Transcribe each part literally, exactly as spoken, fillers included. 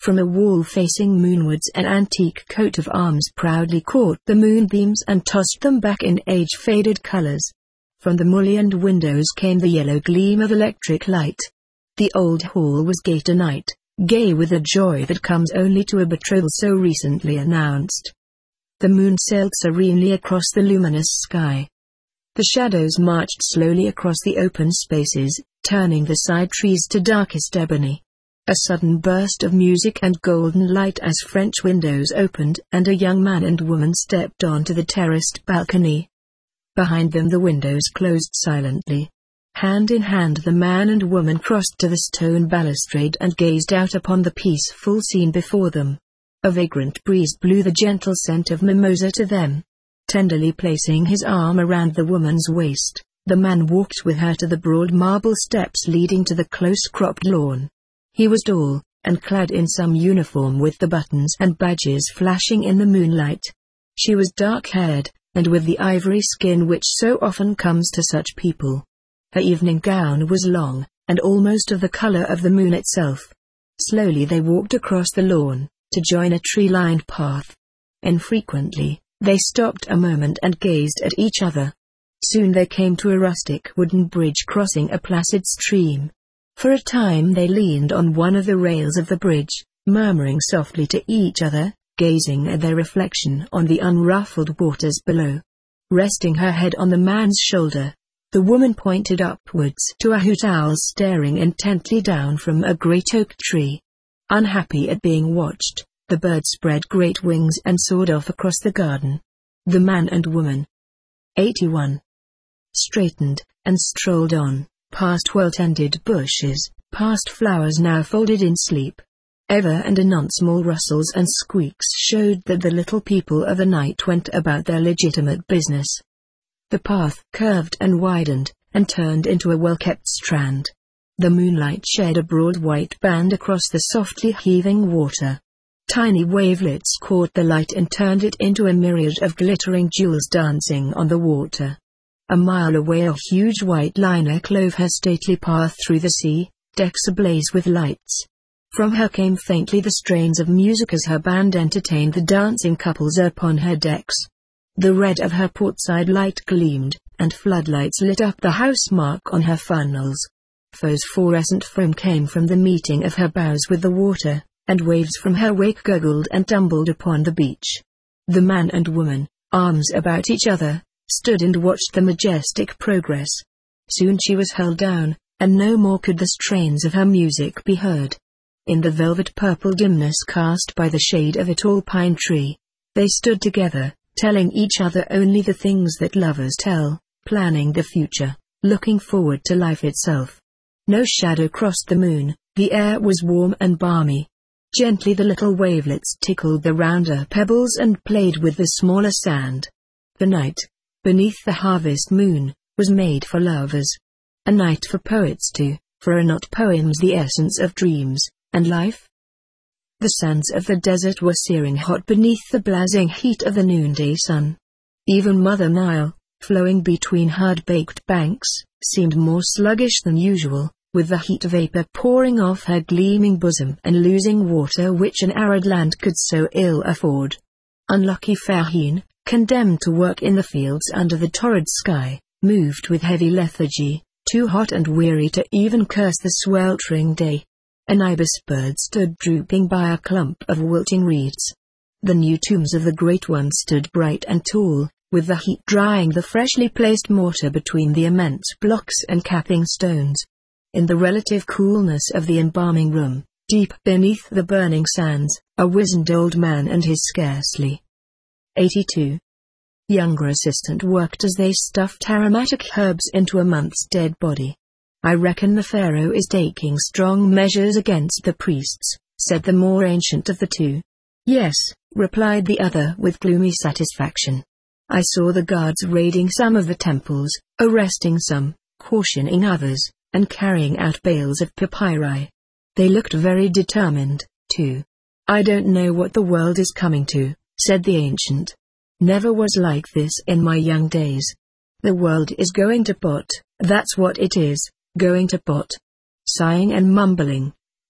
From a wall facing moonwards, an antique coat of arms proudly caught the moonbeams and tossed them back in age-faded colors. From the mullioned windows came the yellow gleam of electric light. The old hall was gay tonight, gay with a joy that comes only to a betrothal so recently announced. The moon sailed serenely across the luminous sky. The shadows marched slowly across the open spaces, turning the side trees to darkest ebony. A sudden burst of music and golden light as French windows opened and a young man and woman stepped onto the terraced balcony. Behind them the windows closed silently. Hand in hand the man and woman crossed to the stone balustrade and gazed out upon the peaceful scene before them. A vagrant breeze blew the gentle scent of mimosa to them. Tenderly placing his arm around the woman's waist, the man walked with her to the broad marble steps leading to the close-cropped lawn. He was tall, and clad in some uniform with the buttons and badges flashing in the moonlight. She was dark-haired, and with the ivory skin which so often comes to such people. Her evening gown was long, and almost of the color of the moon itself. Slowly they walked across the lawn, to join a tree-lined path. Infrequently, they stopped a moment and gazed at each other. Soon they came to a rustic wooden bridge crossing a placid stream. For a time they leaned on one of the rails of the bridge, murmuring softly to each other, gazing at their reflection on the unruffled waters below. Resting her head on the man's shoulder, the woman pointed upwards to a hoot owl staring intently down from a great oak tree. Unhappy at being watched, the bird spread great wings and soared off across the garden. The man and woman, eighty-one, straightened and strolled on, past well-tended bushes, past flowers now folded in sleep. Ever and anon small rustles and squeaks showed that the little people of the night went about their legitimate business. The path curved and widened, and turned into a well-kept strand. The moonlight shed a broad white band across the softly heaving water. Tiny wavelets caught the light and turned it into a myriad of glittering jewels dancing on the water. A mile away a huge white liner clove her stately path through the sea, decks ablaze with lights. From her came faintly the strains of music as her band entertained the dancing couples upon her decks. The red of her portside light gleamed, and floodlights lit up the housemark on her funnels. Phosphorescent foam came from the meeting of her bows with the water, and waves from her wake gurgled and tumbled upon the beach. The man and woman, arms about each other, stood and watched the majestic progress. Soon she was hurled down, and no more could the strains of her music be heard. In the velvet purple dimness cast by the shade of a tall pine tree, they stood together, telling each other only the things that lovers tell, planning the future, looking forward to life itself. No shadow crossed the moon, the air was warm and balmy. Gently the little wavelets tickled the rounder pebbles and played with the smaller sand. The night, beneath the harvest moon, was made for lovers. A night for poets too, for are not poems the essence of dreams, and life? The sands of the desert were searing hot beneath the blazing heat of the noonday sun. Even Mother Nile, flowing between hard-baked banks, seemed more sluggish than usual, with the heat vapor pouring off her gleaming bosom and losing water which an arid land could so ill afford. Unlucky Fahine, condemned to work in the fields under the torrid sky, moved with heavy lethargy, too hot and weary to even curse the sweltering day. An ibis bird stood drooping by a clump of wilting reeds. The new tombs of the great ones stood bright and tall, with the heat drying the freshly placed mortar between the immense blocks and capping stones. In the relative coolness of the embalming room, deep beneath the burning sands, a wizened old man and his scarcely eighty-two younger assistant worked as they stuffed aromatic herbs into a month's dead body. "I reckon the pharaoh is taking strong measures against the priests," said the more ancient of the two. "Yes," replied the other with gloomy satisfaction. "I saw the guards raiding some of the temples, arresting some, cautioning others, and carrying out bales of papyri. They looked very determined, too." "I don't know what the world is coming to," said the ancient. "Never was like this in my young days. The world is going to pot, that's what it is, going to pot." Sighing and mumbling,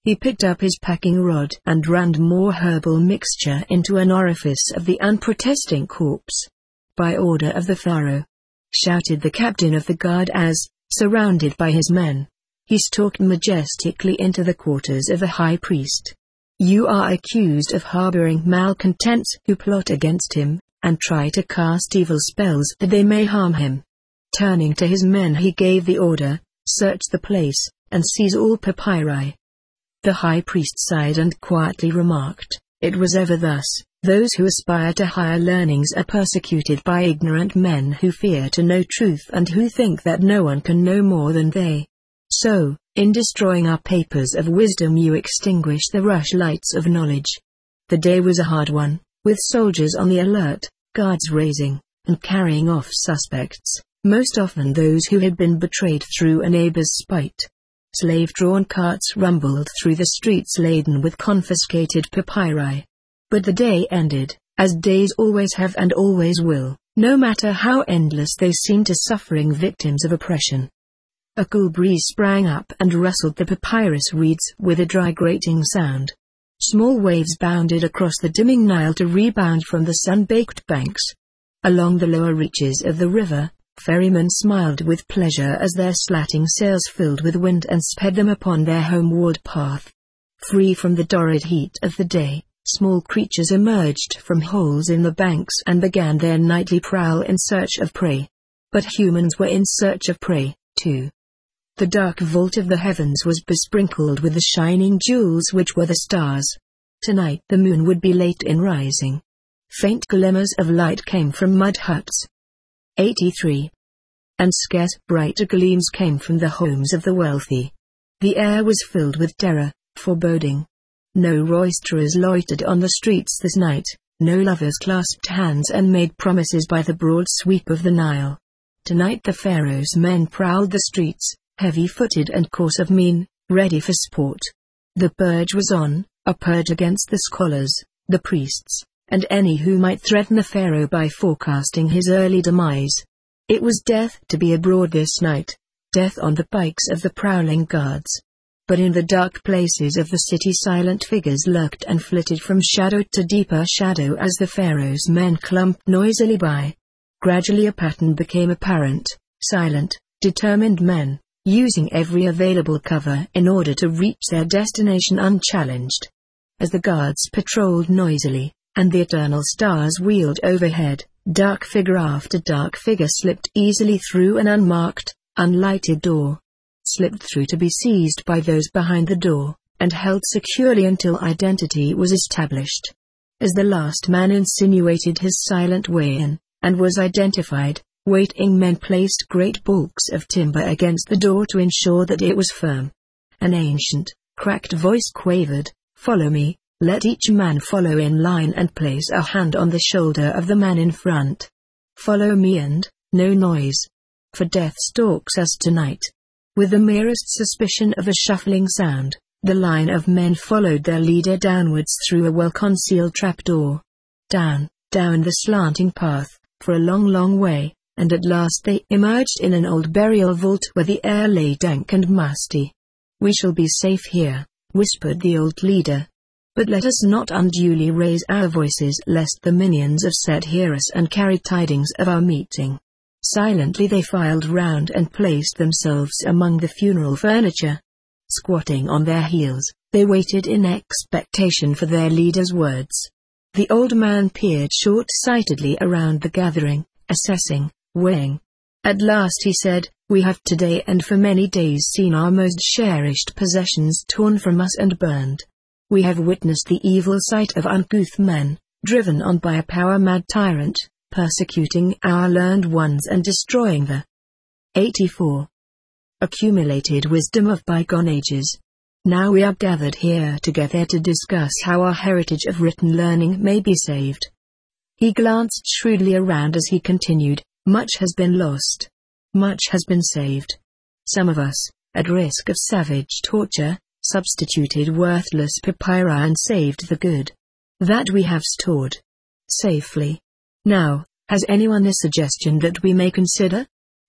He picked up his packing rod and rammed more herbal mixture into an orifice of the unprotesting corpse. "By order of the pharaoh," shouted the captain of the guard as, surrounded by his men, he stalked majestically into the quarters of the high priest. "You are accused of harboring malcontents who plot against him, and try to cast evil spells that they may harm him." Turning to his men he gave the order, "Search the place, and seize all papyri." The high priest sighed and quietly remarked, "It was ever thus, those who aspire to higher learnings are persecuted by ignorant men who fear to know truth and who think that no one can know more than they. So, in destroying our papers of wisdom you extinguish the rushlights of knowledge." The day was a hard one, with soldiers on the alert, guards raising, and carrying off suspects, most often those who had been betrayed through a neighbor's spite. Slave-drawn carts rumbled through the streets laden with confiscated papyri. But the day ended, as days always have and always will, no matter how endless they seem to suffering victims of oppression. A cool breeze sprang up and rustled the papyrus reeds with a dry grating sound. Small waves bounded across the dimming Nile to rebound from the sun-baked banks. Along the lower reaches of the river, ferrymen smiled with pleasure as their slatting sails filled with wind and sped them upon their homeward path. Free from the torrid heat of the day, small creatures emerged from holes in the banks and began their nightly prowl in search of prey. But humans were in search of prey, too. The dark vault of the heavens was besprinkled with the shining jewels which were the stars. Tonight the moon would be late in rising. Faint glimmers of light came from mud huts. eighty-three. And scarce brighter gleams came from the homes of the wealthy. The air was filled with terror, foreboding. No roisterers loitered on the streets this night, no lovers clasped hands and made promises by the broad sweep of the Nile. Tonight the pharaoh's men prowled the streets, heavy-footed and coarse of mien, ready for sport. The purge was on, a purge against the scholars, the priests, and any who might threaten the pharaoh by forecasting his early demise. It was death to be abroad this night, death on the pikes of the prowling guards. But in the dark places of the city silent figures lurked and flitted from shadow to deeper shadow as the pharaoh's men clumped noisily by. Gradually a pattern became apparent, silent, determined men, using every available cover in order to reach their destination unchallenged. As the guards patrolled noisily, and the eternal stars wheeled overhead, dark figure after dark figure slipped easily through an unmarked, unlighted door. Slipped through to be seized by those behind the door, and held securely until identity was established. As the last man insinuated his silent way in, and was identified, waiting men placed great bulks of timber against the door to ensure that it was firm. An ancient, cracked voice quavered, "Follow me." Let each man follow in line and place a hand on the shoulder of the man in front. Follow me and, no noise. For death stalks us tonight. With the merest suspicion of a shuffling sound, the line of men followed their leader downwards through a well-concealed trapdoor. Down, down the slanting path, for a long long way, and at last they emerged in an old burial vault where the air lay dank and musty. "We shall be safe here," whispered the old leader. "But let us not unduly raise our voices lest the minions of Set hear us and carry tidings of our meeting." Silently they filed round and placed themselves among the funeral furniture. Squatting on their heels, they waited in expectation for their leader's words. The old man peered short-sightedly around the gathering, assessing, weighing. At last he said, "We have today and for many days seen our most cherished possessions torn from us and burned. We have witnessed the evil sight of uncouth men, driven on by a power-mad tyrant, persecuting our learned ones and destroying the eighty-four accumulated wisdom of bygone ages. Now we are gathered here together to discuss how our heritage of written learning may be saved." He glanced shrewdly around as he continued, "Much has been lost. Much has been saved. Some of us, at risk of savage torture, substituted worthless papyri and saved the good. That we have stored safely. Now, has anyone a suggestion that we may consider?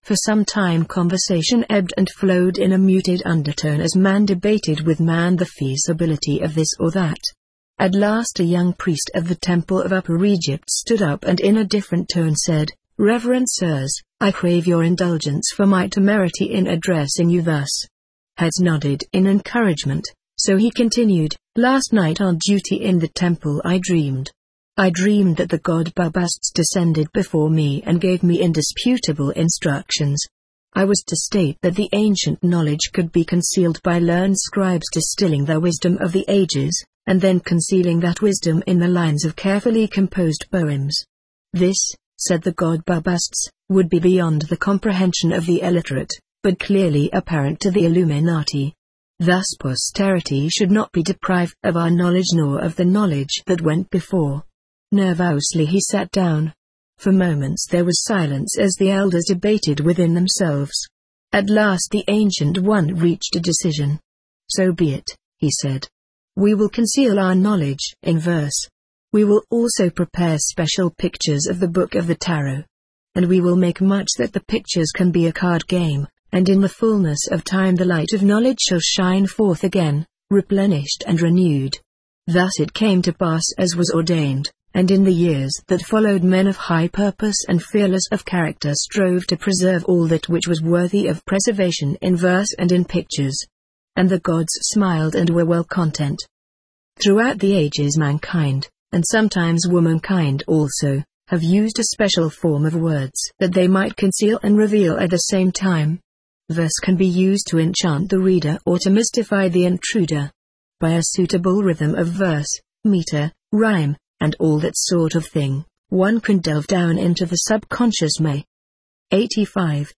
For some time conversation ebbed and flowed in a muted undertone as man debated with man the feasibility of this or that. At last a young priest of the Temple of Upper Egypt stood up and in a different tone said, "Reverend sirs, I crave your indulgence for my temerity in addressing you thus." Heads nodded in encouragement, so he continued, "Last night on duty in the temple I dreamed. I dreamed that the god Bubastes descended before me and gave me indisputable instructions. I was to state that the ancient knowledge could be concealed by learned scribes distilling the wisdom of the ages, and then concealing that wisdom in the lines of carefully composed poems. This, said the god Bubastes, would be beyond the comprehension of the illiterate, but clearly apparent to the Illuminati. Thus posterity should not be deprived of our knowledge nor of the knowledge that went before." Nervously he sat down. For moments there was silence as the elders debated within themselves. At last the Ancient One reached a decision. "So be it," he said. "We will conceal our knowledge in verse. We will also prepare special pictures of the Book of the Tarot. And we will make much that the pictures can be a card game, and in the fullness of time the light of knowledge shall shine forth again, replenished and renewed." Thus it came to pass as was ordained, and in the years that followed men of high purpose and fearless of character strove to preserve all that which was worthy of preservation in verse and in pictures. And the gods smiled and were well content. Throughout the ages mankind, and sometimes womankind also, have used a special form of words that they might conceal and reveal at the same time. Verse can be used to enchant the reader or to mystify the intruder. By a suitable rhythm of verse, meter, rhyme, and all that sort of thing, one can delve down into the subconscious may. eighty-five.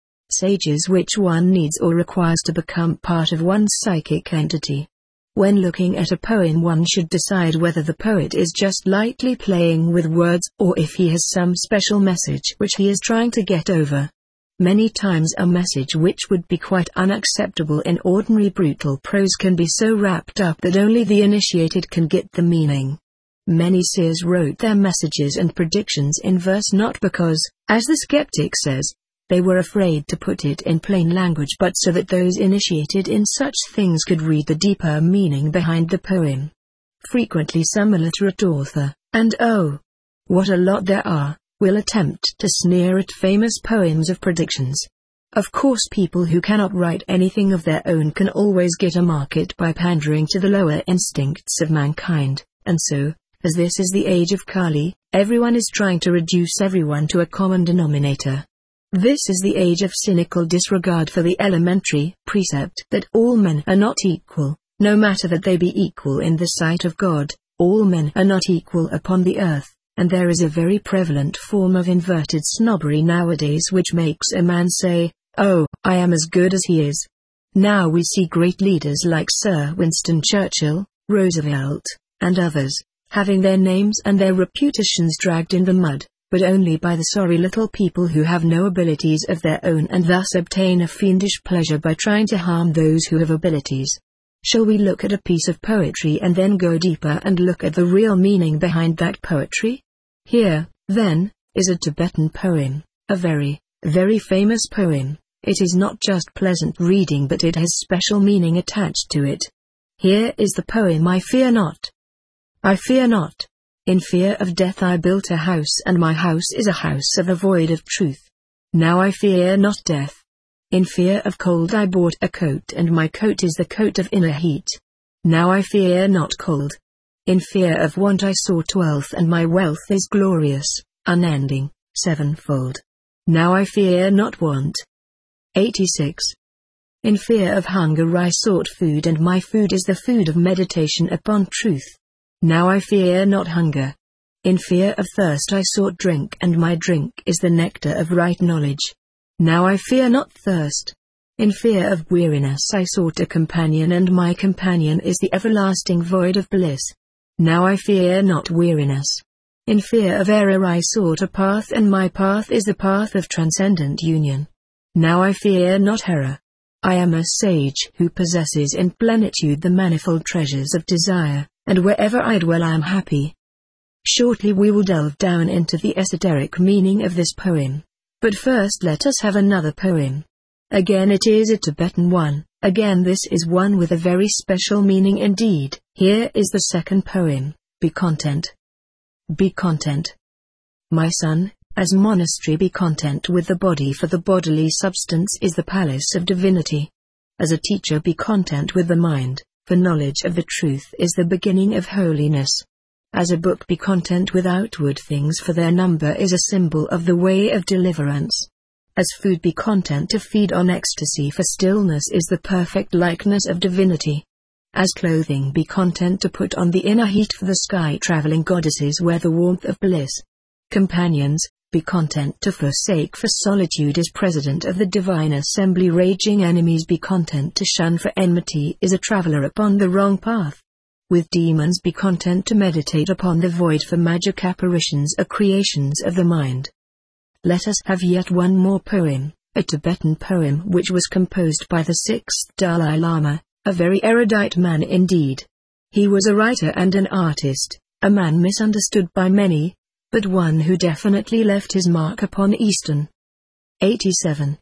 Sages which one needs or requires to become part of one's psychic entity. When looking at a poem one should decide whether the poet is just lightly playing with words or if he has some special message which he is trying to get over. Many times a message which would be quite unacceptable in ordinary brutal prose can be so wrapped up that only the initiated can get the meaning. Many seers wrote their messages and predictions in verse not because, as the skeptic says, they were afraid to put it in plain language but so that those initiated in such things could read the deeper meaning behind the poem. Frequently some illiterate author, and oh, what a lot there are, will attempt to sneer at famous poems of predictions. Of course people who cannot write anything of their own can always get a market by pandering to the lower instincts of mankind, and so, as this is the age of Kali, everyone is trying to reduce everyone to a common denominator. This is the age of cynical disregard for the elementary precept that all men are not equal, no matter that they be equal in the sight of God. All men are not equal upon the earth, and there is a very prevalent form of inverted snobbery nowadays which makes a man say, "Oh, I am as good as he is." Now we see great leaders like Sir Winston Churchill, Roosevelt, and others, having their names and their reputations dragged in the mud, but only by the sorry little people who have no abilities of their own and thus obtain a fiendish pleasure by trying to harm those who have abilities. Shall we look at a piece of poetry and then go deeper and look at the real meaning behind that poetry? Here, then, is a Tibetan poem, a very, very famous poem. It is not just pleasant reading but it has special meaning attached to it. Here is the poem I Fear Not. I fear not. In fear of death I built a house and my house is a house of the void of truth. Now I fear not death. In fear of cold I bought a coat and my coat is the coat of inner heat. Now I fear not cold. In fear of want I sought wealth and my wealth is glorious, unending, sevenfold. Now I fear not want. eighty-six. In fear of hunger I sought food and my food is the food of meditation upon truth. Now I fear not hunger. In fear of thirst I sought drink and my drink is the nectar of right knowledge. Now I fear not thirst. In fear of weariness I sought a companion and my companion is the everlasting void of bliss. Now I fear not weariness. In fear of error I sought a path and my path is the path of transcendent union. Now I fear not error. I am a sage who possesses in plenitude the manifold treasures of desire, and wherever I dwell I am happy. Shortly we will delve down into the esoteric meaning of this poem. But first let us have another poem. Again it is a Tibetan one, again this is one with a very special meaning indeed. Here is the second poem, Be Content. Be content. My son, as monastery be content with the body, for the bodily substance is the palace of divinity. As a teacher be content with the mind, for knowledge of the truth is the beginning of holiness. As a book be content with outward things, for their number is a symbol of the way of deliverance. As food be content to feed on ecstasy, for stillness is the perfect likeness of divinity. As clothing be content to put on the inner heat, for the sky-traveling goddesses wear the warmth of bliss. Companions, be content to forsake, for solitude is president of the divine assembly. Raging enemies be content to shun, for enmity is a traveler upon the wrong path. With demons be content to meditate upon the void, for magic apparitions are creations of the mind. Let us have yet one more poem, a Tibetan poem which was composed by the sixth Dalai Lama, a very erudite man indeed. He was a writer and an artist, a man misunderstood by many, but one who definitely left his mark upon Eastern. eighty-seven.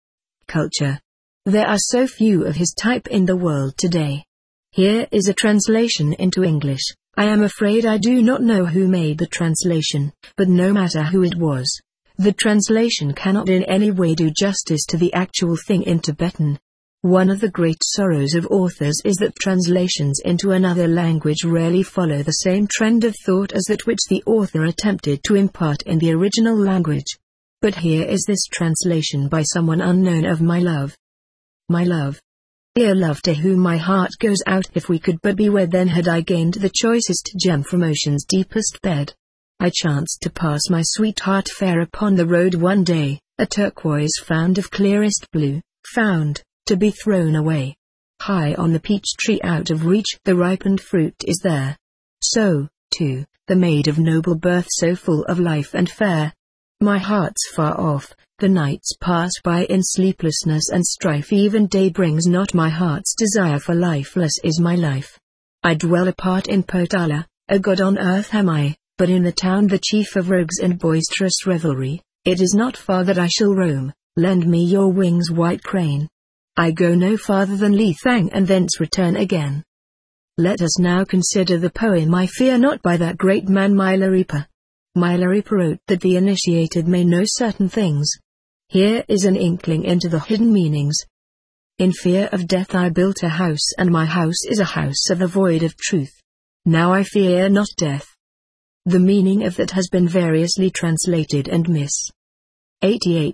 Culture. There are so few of his type in the world today. Here is a translation into English. I am afraid I do not know who made the translation, but no matter who it was, the translation cannot in any way do justice to the actual thing in Tibetan. One of the great sorrows of authors is that translations into another language rarely follow the same trend of thought as that which the author attempted to impart in the original language. But here is this translation by someone unknown of My Love. My love. Dear love, to whom my heart goes out, if we could but be wed, then had I gained the choicest gem from ocean's deepest bed. I chanced to pass my sweetheart fair upon the road one day, a turquoise found of clearest blue, found, to be thrown away. High on the peach tree out of reach, the ripened fruit is there. So, too, the maid of noble birth, so full of life and fair. My heart's far off, the nights pass by in sleeplessness and strife, even day brings not my heart's desire, for lifeless is my life. I dwell apart in Potala, a god on earth am I, but in the town the chief of rogues and boisterous revelry. It is not far that I shall roam, lend me your wings, white crane. I go no farther than Lethang and thence return again. Let us now consider the poem I Fear Not by that great man Milarepa. Milarepa wrote that the initiated may know certain things. Here is an inkling into the hidden meanings. In fear of death I built a house, and my house is a house of the void of truth. Now I fear not death. The meaning of that has been variously translated and miss. eighty-eight.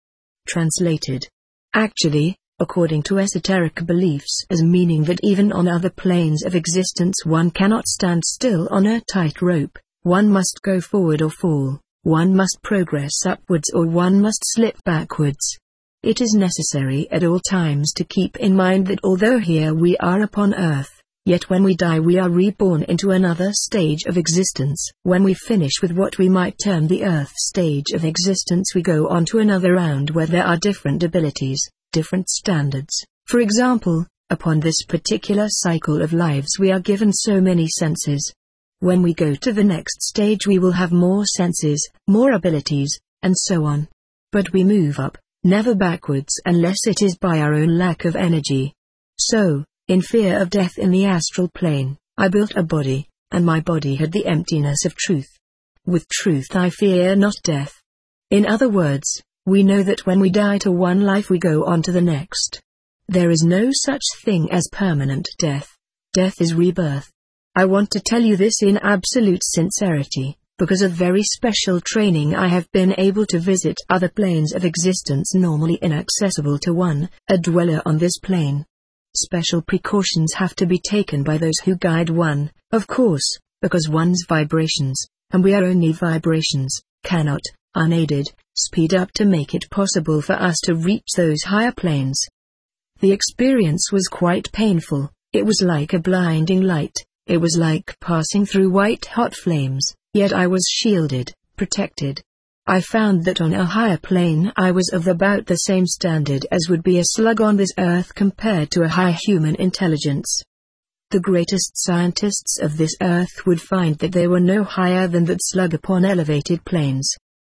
Translated. Actually, according to esoteric beliefs, as meaning that even on other planes of existence one cannot stand still on a tight rope, one must go forward or fall, one must progress upwards or one must slip backwards. It is necessary at all times to keep in mind that although here we are upon earth, yet when we die we are reborn into another stage of existence. When we finish with what we might term the earth stage of existence, we go on to another round where there are different abilities, different standards. For example, upon this particular cycle of lives we are given so many senses. When we go to the next stage we will have more senses, more abilities, and so on. But we move up, never backwards unless it is by our own lack of energy. So, in fear of death in the astral plane, I built a body, and my body had the emptiness of truth. With truth I fear not death. In other words, we know that when we die to one life we go on to the next. There is no such thing as permanent death. Death is rebirth. I want to tell you this in absolute sincerity, because of very special training I have been able to visit other planes of existence normally inaccessible to one, a dweller on this plane. Special precautions have to be taken by those who guide one, of course, because one's vibrations, and we are only vibrations, cannot, unaided, speed up to make it possible for us to reach those higher planes. The experience was quite painful. It was like a blinding light. It was like passing through white-hot flames, yet I was shielded, protected. I found that on a higher plane I was of about the same standard as would be a slug on this earth compared to a high human intelligence. The greatest scientists of this earth would find that they were no higher than that slug upon elevated planes.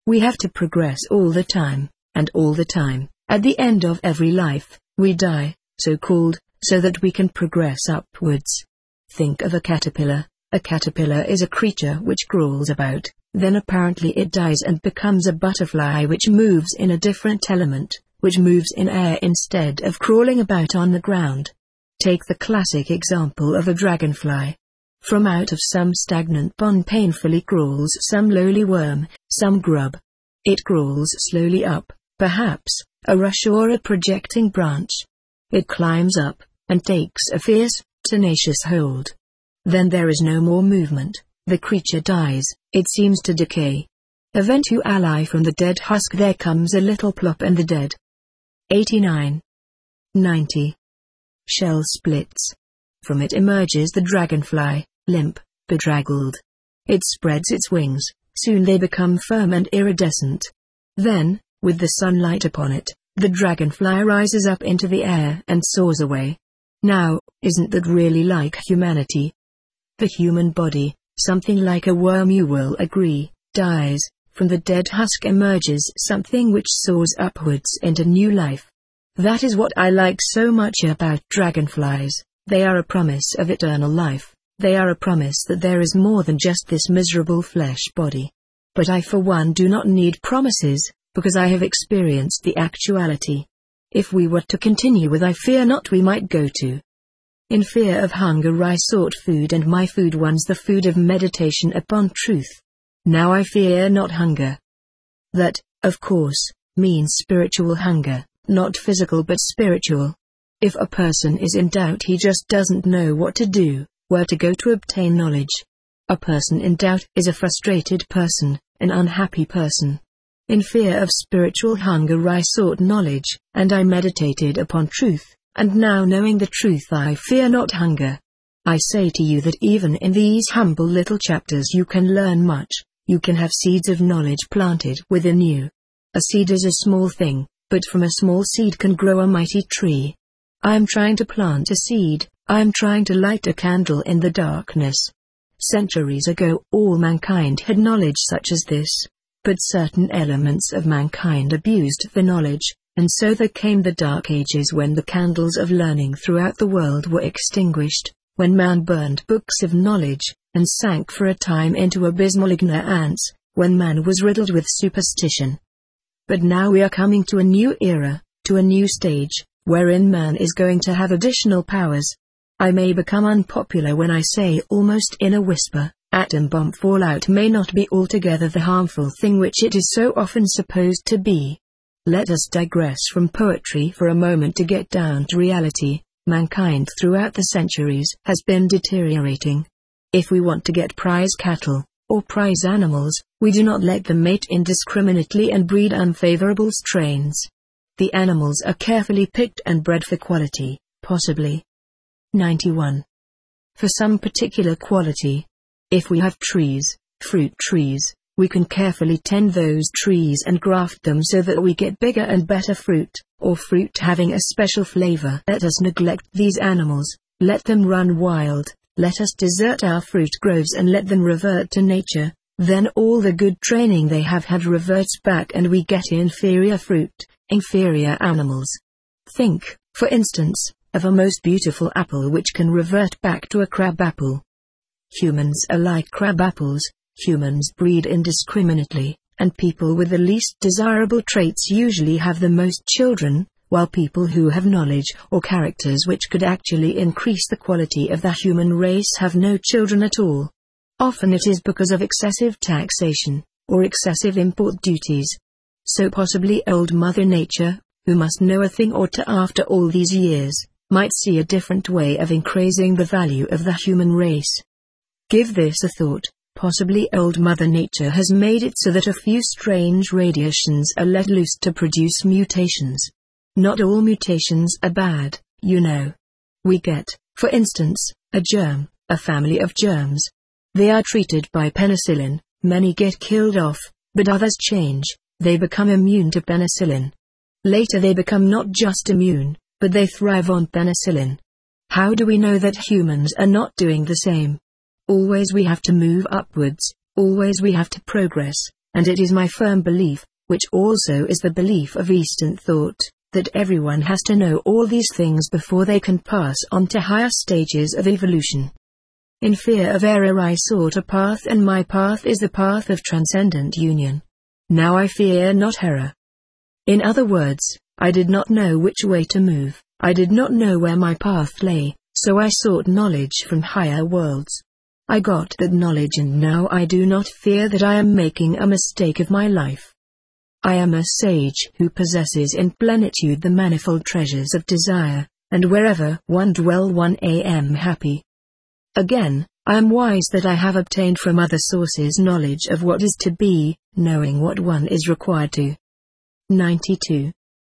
We have to progress all the time, and all the time, at the end of every life, we die, so-called, so that we can progress upwards. Think of a caterpillar. A caterpillar is a creature which crawls about, then apparently it dies and becomes a butterfly which moves in a different element, which moves in air instead of crawling about on the ground. Take the classic example of a dragonfly. From out of some stagnant pond painfully crawls some lowly worm, some grub. It crawls slowly up, perhaps, a rush or a projecting branch. It climbs up, and takes a fierce, tenacious hold. Then there is no more movement, the creature dies, it seems to decay. Eventually from the dead husk there comes a little plop and the dead. eighty-nine. ninety. Shell splits. From it emerges the dragonfly, limp, bedraggled. It spreads its wings, soon they become firm and iridescent. Then, with the sunlight upon it, the dragonfly rises up into the air and soars away. Now, isn't that really like humanity? The human body, something like a worm, you will agree, dies. From the dead husk emerges something which soars upwards into new life. That is what I like so much about dragonflies. They are a promise of eternal life. They are a promise that there is more than just this miserable flesh body. But I for one do not need promises, because I have experienced the actuality. If we were to continue with I fear not, we might go to. In fear of hunger I sought food, and my food was the food of meditation upon truth. Now I fear not hunger. That, of course, means spiritual hunger, not physical but spiritual. If a person is in doubt, he just doesn't know what to do, where to go to obtain knowledge. A person in doubt is a frustrated person, an unhappy person. In fear of spiritual hunger I sought knowledge, and I meditated upon truth, and now knowing the truth I fear not hunger. I say to you that even in these humble little chapters you can learn much, you can have seeds of knowledge planted within you. A seed is a small thing, but from a small seed can grow a mighty tree. I am trying to plant a seed, I am trying to light a candle in the darkness. Centuries ago all mankind had knowledge such as this. But certain elements of mankind abused the knowledge, and so there came the Dark Ages when the candles of learning throughout the world were extinguished, when man burned books of knowledge, and sank for a time into abysmal ignorance, when man was riddled with superstition. But now we are coming to a new era, to a new stage, wherein man is going to have additional powers. I may become unpopular when I say almost in a whisper, atom bomb fallout may not be altogether the harmful thing which it is so often supposed to be. Let us digress from poetry for a moment to get down to reality. Mankind throughout the centuries has been deteriorating. If we want to get prize cattle, or prize animals, we do not let them mate indiscriminately and breed unfavorable strains. The animals are carefully picked and bred for quality, possibly. ninety-one. For some particular quality. If we have trees, fruit trees, we can carefully tend those trees and graft them so that we get bigger and better fruit, or fruit having a special flavor. Let us neglect these animals, let them run wild, let us desert our fruit groves and let them revert to nature, then all the good training they have had reverts back and we get inferior fruit, inferior animals. Think, for instance, of a most beautiful apple which can revert back to a crab apple. Humans are like crab apples, humans breed indiscriminately, and people with the least desirable traits usually have the most children, while people who have knowledge or characters which could actually increase the quality of the human race have no children at all. Often it is because of excessive taxation, or excessive import duties. So possibly Old Mother Nature, who must know a thing or two after all these years, might see a different way of increasing the value of the human race. Give this a thought. Possibly Old Mother Nature has made it so that a few strange radiations are let loose to produce mutations. Not all mutations are bad, you know. We get, for instance, a germ, a family of germs. They are treated by penicillin, many get killed off, but others change, they become immune to penicillin. Later they become not just immune, but they thrive on penicillin. How do we know that humans are not doing the same? Always we have to move upwards, always we have to progress, and it is my firm belief, which also is the belief of Eastern thought, that everyone has to know all these things before they can pass on to higher stages of evolution. In fear of error I sought a path, and my path is the path of transcendent union. Now I fear not error. In other words, I did not know which way to move, I did not know where my path lay, so I sought knowledge from higher worlds. I got that knowledge, and now I do not fear that I am making a mistake of my life. I am a sage who possesses in plenitude the manifold treasures of desire, and wherever one dwell one am happy. Again, I am wise that I have obtained from other sources knowledge of what is to be, knowing what one is required to. ninety-two.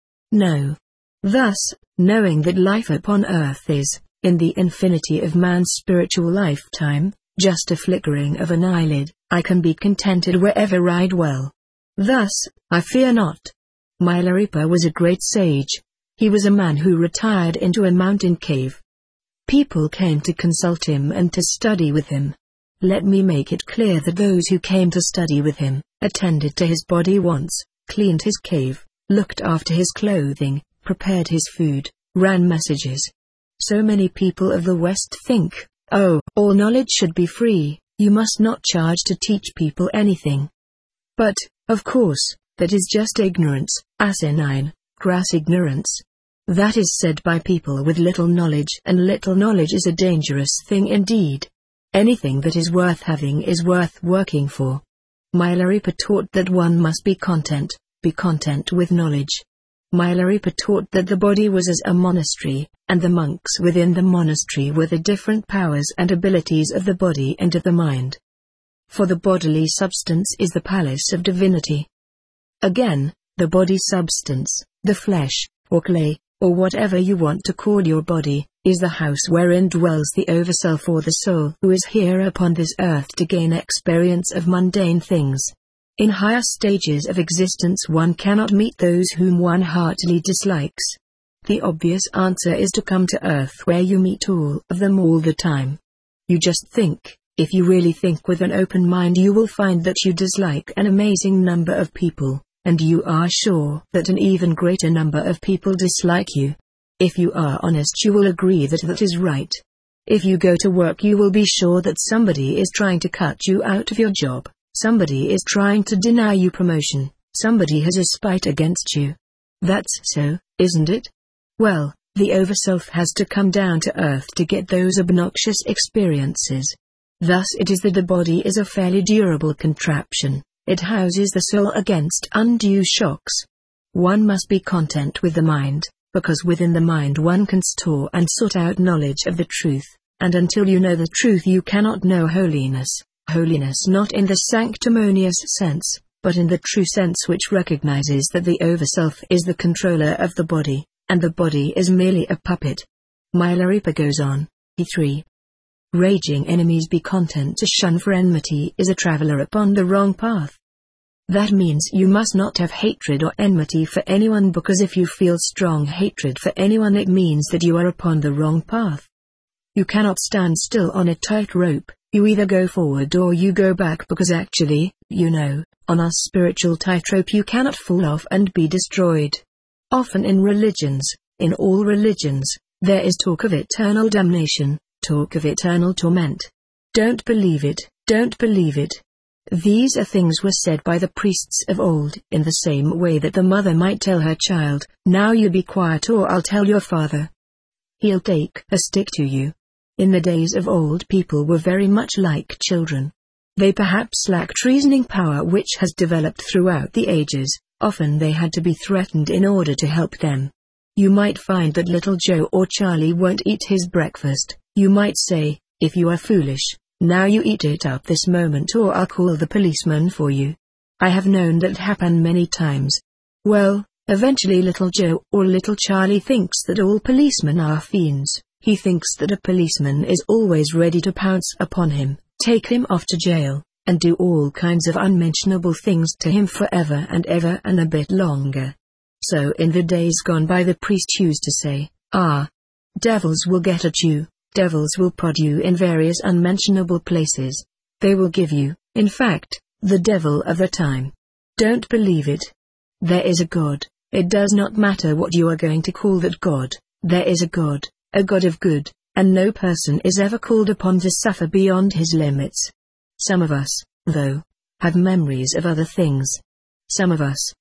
No. Thus, knowing that life upon earth is, in the infinity of man's spiritual lifetime, just a flickering of an eyelid, I can be contented wherever I dwell. Thus, I fear not. Milarepa was a great sage. He was a man who retired into a mountain cave. People came to consult him and to study with him. Let me make it clear that those who came to study with him, attended to his body wants, cleaned his cave, looked after his clothing, prepared his food, ran messages. So many people of the West think, oh, all knowledge should be free, you must not charge to teach people anything. But, of course, that is just ignorance, asinine, crass ignorance. That is said by people with little knowledge, and little knowledge is a dangerous thing indeed. Anything that is worth having is worth working for. Milarepa taught that one must be content, be content with knowledge. Milarepa taught that the body was as a monastery, and the monks within the monastery were the different powers and abilities of the body and of the mind. For the bodily substance is the palace of divinity. Again, the body substance, the flesh, or clay, or whatever you want to call your body, is the house wherein dwells the overself or the soul who is here upon this earth to gain experience of mundane things. In higher stages of existence one cannot meet those whom one heartily dislikes. The obvious answer is to come to earth where you meet all of them all the time. You just think, if you really think with an open mind you will find that you dislike an amazing number of people, and you are sure that an even greater number of people dislike you. If you are honest you will agree that that is right. If you go to work you will be sure that somebody is trying to cut you out of your job. Somebody is trying to deny you promotion, somebody has a spite against you. That's so, isn't it? Well, the Overself has to come down to earth to get those obnoxious experiences. Thus it is that the body is a fairly durable contraption, it houses the soul against undue shocks. One must be content with the mind, because within the mind one can store and sort out knowledge of the truth, and until you know the truth you cannot know holiness. Holiness not in the sanctimonious sense, but in the true sense which recognizes that the Overself is the controller of the body, and the body is merely a puppet. Milarepa goes on, P three. Raging enemies be content to shun, for enmity is a traveler upon the wrong path. That means you must not have hatred or enmity for anyone, because if you feel strong hatred for anyone it means that you are upon the wrong path. You cannot stand still on a tight rope, you either go forward or you go back, because actually, you know, on a spiritual tightrope you cannot fall off and be destroyed. Often in religions, in all religions, there is talk of eternal damnation, talk of eternal torment. Don't believe it, don't believe it. These are things were said by the priests of old, in the same way that the mother might tell her child, now you be quiet or I'll tell your father. He'll take a stick to you. In the days of old people were very much like children. They perhaps lacked reasoning power which has developed throughout the ages, often they had to be threatened in order to help them. You might find that little Joe or Charlie won't eat his breakfast, you might say, if you are foolish, now you eat it up this moment or I'll call the policeman for you. I have known that happen many times. Well, eventually little Joe or little Charlie thinks that all policemen are fiends. He thinks that a policeman is always ready to pounce upon him, take him off to jail, and do all kinds of unmentionable things to him forever and ever and a bit longer. So in the days gone by the priest used to say, ah, devils will get at you, devils will prod you in various unmentionable places. They will give you, in fact, the devil of the time, Don't believe it. There is a God. It does not matter what you are going to call that God. There is a God, a God of good, and no person is ever called upon to suffer beyond his limits. Some of us, though, have memories of other things. Some of us,